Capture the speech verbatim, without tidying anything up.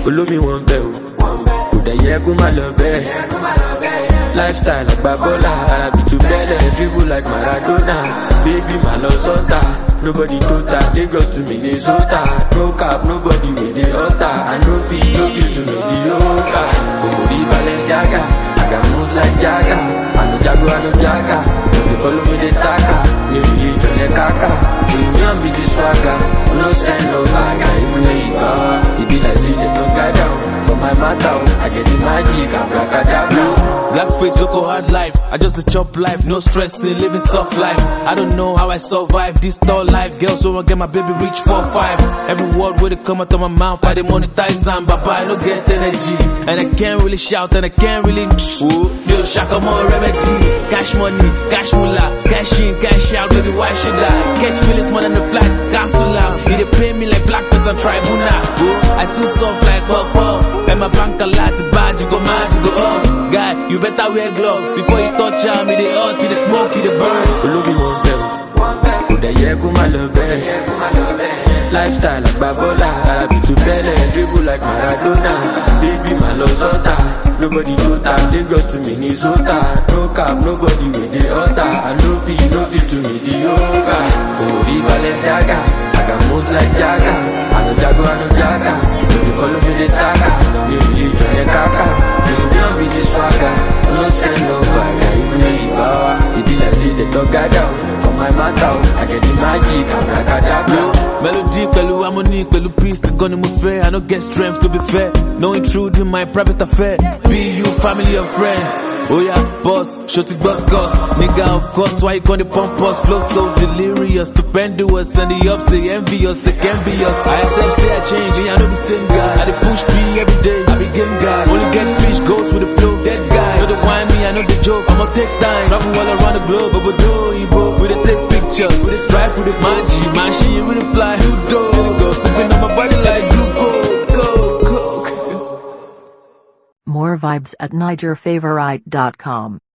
olómi wọn bẹ̀ o, kò dẹ̀ yẹ kó má lọ bẹ́ẹ̀. Lifestyle àgbà bọ́lá, Arabi to bẹ́lẹ̀, dribble like Maradona. Baby má lọ sọ́tà, nobody total, Lagos to Minnesota. No cap, nobody with the altar. I no fit, no fit to mediocre. Omori Balenciaga, I got moves like Jagga. I no jago, I no jaga. They follow me, they taka. They really turn their kaka. Premium be the swagger, no send no bagger. Even though you power, it be like see them no guy down. For my matter, I get the magic, I'm bracadabra. Blackface, local hard life. I just the chop life, no stressing, living soft life. I don't know how I survive this tall life. Girls so I get my baby reach four five. Every word where they come out of my mouth, I they monetize and baba, I don't get energy. And I can't really shout and I can't really ooh, yo, shaka more remedy. Cash money, cash moolah, cash in, cash out, baby, why should I? Catch feelings more than the flights, cancel out. You they pay me like Blackface and Tribuna. Ooh, I too soft like puff puff. And my bank a lot to bad, you go mad, you go off. Guy, you better wear gloves before you touch am. Me the hot, the smoke, the burn. Olómi wọn bẹ̀ o, kò dẹ̀ yẹ kó má lọ bẹ́ẹ̀. Lifestyle àgbà bọ́lá, Arabi to bẹ́lẹ̀, dribble like Maradona. Baby má lọ sọ́tà, nobody total, Lagos to Minnesota. No cap, nobody with the altar. I no fit, no fit to mediocre. Omori Balenciaga, I got moves like Jagga. I no jago, I no jaga. They follow me, they taka. They really turn their kaka. Premium be the swagger, no send no fire. Even though you power, it be like see the dog guy down. For my matter, I get the magic, I'm bracadabra. Melody, pẹ̀lú harmony, pẹ̀lú peace, the gun in my fair. I don't get strength to be fair. No intrude in my private affair. Be you family or friend. Oh yeah, boss, shorty boss cost. Nigga, of course, why you gonna pump us? Flow so delirious, stupendous. And the ups, they envious, they can be us. I accept, say I change, and I know the same guy. I dey push me every day, I be game guy. Only get fish, goes with the flow, dead guy. Know the wine me, I know the joke. I'ma take time, travel all around the globe. But we do, you bro, we dey take pictures. We dey stripe with the magic, man, she we dey fly. Who do? Go stepping on my body like glucose. More vibes at Niger Favorite dot com.